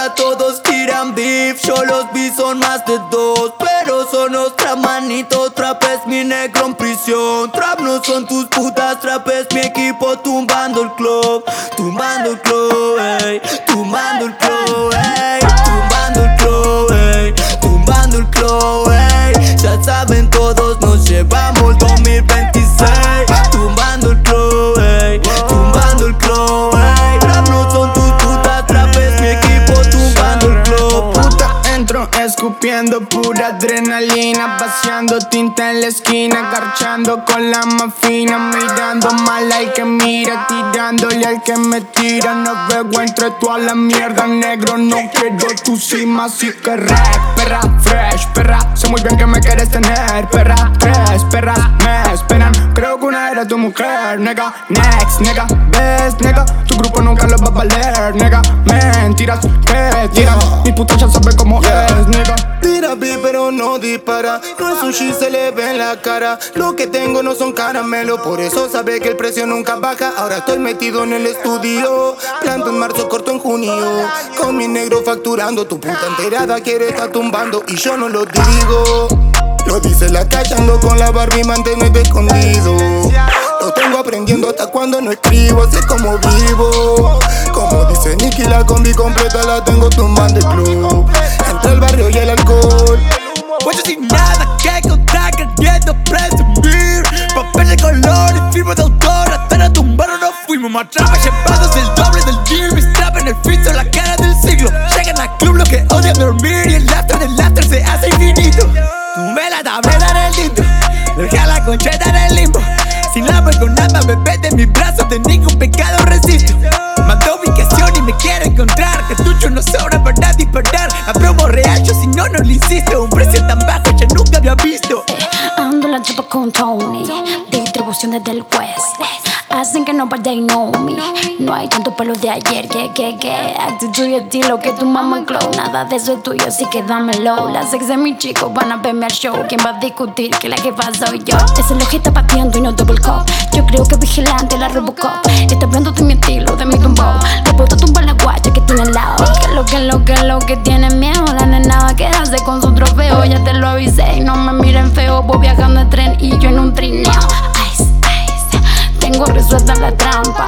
ahora todos tiran beef. Yo los vi son más de dos, pero son otra manito. Trap es mi negro en prisión. Trap no son tus putas, trap es mi equipo tumbando el club. Tumbando el club, ey. Tumbando el club, ey. Tumbando el club, ey. Tumbando el club, ey. Ya saben todos, nos llevamos 2026. Tumbando el club, ey. Tumbando el club, ey. Trap no son tus putas, trap es mi equipo tumbando el club. Puta, entro escupiendo pura adrenalina, vaciando tinta en la esquina, garchando con la más fina, mirando mal al que mira, tirándole al que me tira. No veo entre toda la mierda, negro, no quiero tu cima, así que rap, perra, fresh, perra, sé muy bien que me quieres tener, perra, tres perras me esperan, creo que una era tu mujer, nega, next, nega, ves, nega, tu grupo nunca lo va a valer, nega, mentiras que tiran, mi puta ya sabe cómo es, nega. Tira beat pero no dispara, no es un shit, se le ve en la cara. Lo que tengo no son caramelos, por eso sabe que el precio nunca baja. Ahora estoy metido en el estudio, planto en marzo, corto en junio. Con mi negro facturando, tu puta enterada quiere estar tumbando y yo no lo digo. Lo dice la calle, ando con la Barbie, manténete escondido. Lo tengo aprendiendo hasta cuando no escribo, así es como vivo. Como dice Nicky, la combi completa la tengo tumbando el club. Entre el barrio y el alcohol. Pues yo sin nada que contar, queriendo presumir. Papel de color y firma de autor, hasta la tumbaron no fuimos. Más trapa llevados el doble del deal. Mis trap en el piso, la cara del siglo. Llegan al club lo que odian dormir, y el lastre del lastre se hace infinito. Tumbé la tableta en el lindo, dejé a la concheta en el limbo. Sin la con nada, bebé de mis brazos, de ningún pecado resisto. Mandó ubicación y me quiere encontrar. Cartucho no sobra para disparar. La promo real, yo si no, no le insisto. Un precio tan bajo ya nunca había visto. Ando la chapa con Tony, distribución desde el West. Hacen que nobody know me. No hay tanto pelo de ayer, que actitud y estilo que tu mamá clow. Nada de eso es tuyo, así que dámelo. Las ex de mis chicos van a verme al show. ¿Quién va a discutir que la jefa soy yo? Ese lo que está pateando y no double cup. Yo creo que vigilante la Robocop. Está hablando de mi estilo, de mi tumbo. Le puedo tumbar la guacha que tiene al lado. Que lo que tiene miedo. La nena va a quedarse con su trofeo. Ya te lo avisé y no me miren feo. Voy viajando en tren y yo en un trineo. Ice, ice, tengo resuelta la trampa.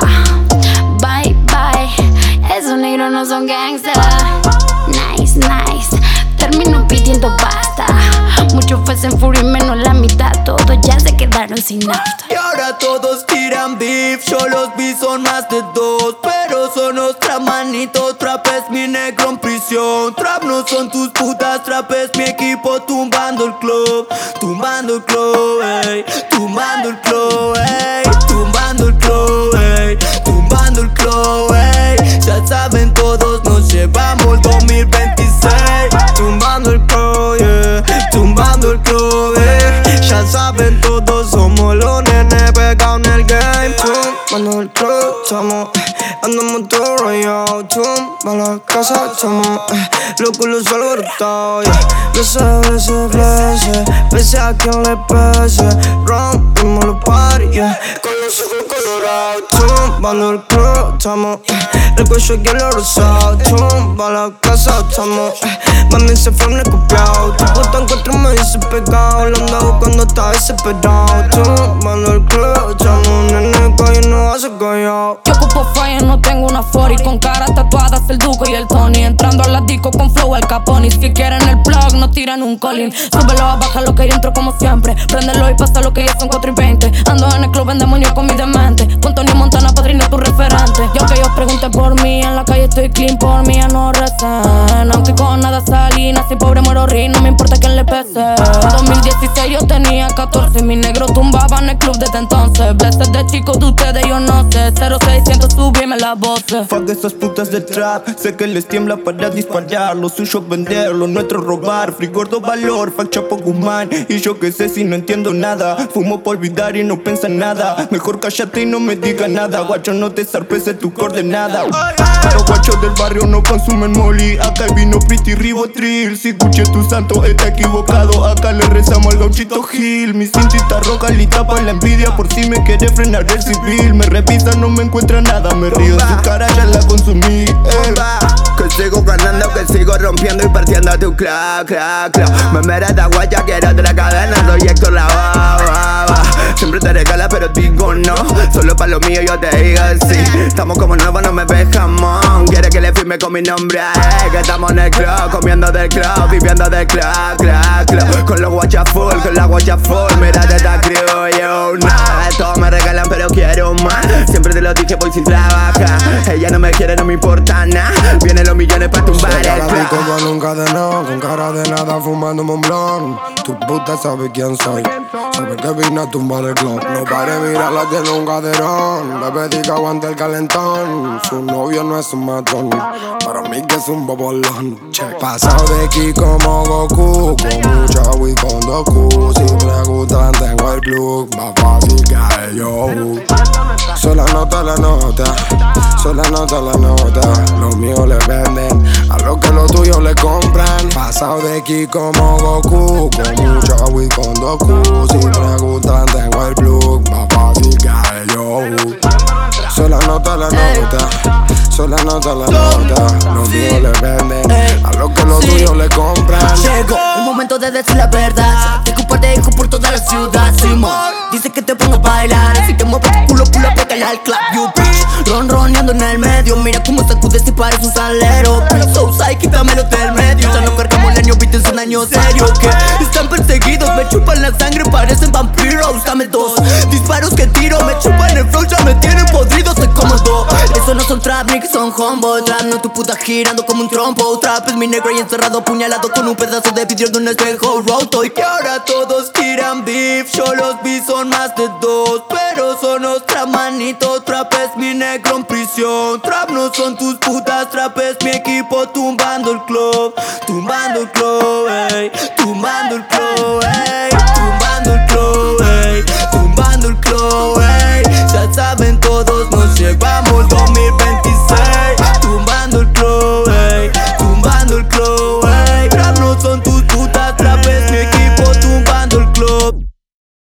Bye, bye, esos negros no son gangsters. Nice, nice, termino pidiendo basta. Muchos fue en furia y menos la mitad. Todos ya se quedaron sin nafta. Y ahora todos tiran beef, yo los vi son más de dos, pero son otra manito. Trap es mi negro en prisión. Trap no son tus putas, trap es mi equipo tumbando el club. Tumbando el club, ey. Tumbando el club, ey. Tumbando el club, ey. Tumbando el club, ey. Ya saben todos, nos llevamos 2026. Tumbando el club, yeah. Tumbando el club, ey. Ya saben todos, somos los nenes pegados en el game. Tumbando el club, chamo, andamos todo rayado. Tumba la casa, chamo, los culos alborotados, yeah. Blese, pese a quien le pese. Rompimos los parties, yeah, con los ojos colorados. Tumbando el club, chamo, el cuello aquí en lo rosado. Tumba la casa, chamo, mami se fue copiado. Tu puta encuentro me dice pegado, lo ando buscando está desesperado. Tumbando el club, chamo, nene calle no hace callado. Yo ocupo fire, no tengo una 40 con caras tatuadas, el Duco y el Tony. Entrando a la disco con flow el Capone. Si quieren el plug, no tiran un colín. Súbelo, bájalo que yo entro como siempre. Préndelo y pasa lo que ya son 4:20. Ando en el club en demonio con mi demente. Con Tony Montana, padrino tu referente. Y aunque ellos pregunten por mí, en la calle estoy clean, por mí ya no recen. Aunque con nada salí, nací pobre, muero rin, no me importa quién le pese. 2016 yo tenía 14, mi negro tumbaba en el club desde entonces. Blessed de chicos de ustedes yo no sé. 0600 subirme la voz. Fuck esas putas de trap, sé que les tiembla para disparar. Lo suyo vender, lo nuestro robar. Free gordo valor, fuck Chapo Guzmán. Y yo que sé si no entiendo nada. Fumo por olvidar y no piensa en nada. Mejor cállate y no me diga nada. Guacho, no te zarpes de tu coordenada. Los guachos del barrio no consumen molly. Acá vino Pretty Ribotril. Si escuché tu santo está equivocado. Acá le rezamos al gauchito Gil. Mi cintita roja le tapa la envidia. Por si me quiere frenar el civil. Me revisa, no me encuentra nada. Me río, su cara ya la consumí. Que sigo ganando Sigo rompiendo y partiendo tu club, club, club. Me merece guaya, quiero otra cadena. Soy Héctor la baba. Siempre te regala pero digo no. Solo pa' lo mío yo te digo sí. Estamos como nuevos, no me ves jamón. Quiere que le firme con mi nombre, que estamos en el club, comiendo del club, viviendo del club, club, club. Con los guachas full, con la guacha full. Mírate esta crew, yo, nada. Todos me regalan pero quiero más. Siempre te lo dije, voy sin trabajar. Ella no me quiere, no me importa nada. Vienen los millones pa' tumbar el club. Con un cadenón, con cara de nada, fumando un blon. Tu puta sabe quién soy, sabe que vine a tumbar el club. No pare, mirarla, tiene un caderón. Le pedí que aguante el calentón. Su novio no es un matón, para mí que es un bobolón. Pasado de aquí como Goku, con mucha weed con Doku. Si preguntan tengo el plug, más fácil que yo. Sola nota la nota, sola nota la nota. Los míos le venden a los que los tuyos le compran. Pasado de aquí como Goku, con mucha weed con Doku. Si preguntan tengo el plug, más fácil que yo. Sola nota la nota, sola nota la nota. Los míos le venden a los que los tuyos le compran. Llegó el momento de decir la verdad. Tengo un par de hijos por toda la ciudad, Simón. Dice que te pongo a bailar, si te mueves tu culo, pégale al club, you bitch. Ronroneando en el medio, mira cómo sacudes y parece un salero. So sai, quítamelo del medio. Ya no cargamos leño, viste, es un año serio. Que están perseguidos, me chupan la sangre, parecen vampiros. Dame dos disparos que tiro, me chupan el flow, ya me tienen podrido, soy como dos. Eso no son trap, ni que son hombo. Trap no tu puta girando como un trompo. Trap es mi negro y encerrado, puñalado con un pedazo de vidrio de un espejo roto. Y que ahora todos tiran beef, yo los vi son más de dos, pero son otra manito. Trap es mi negro en prisión. Trap no son tus putas, trap es mi equipo tumbando el club, ey.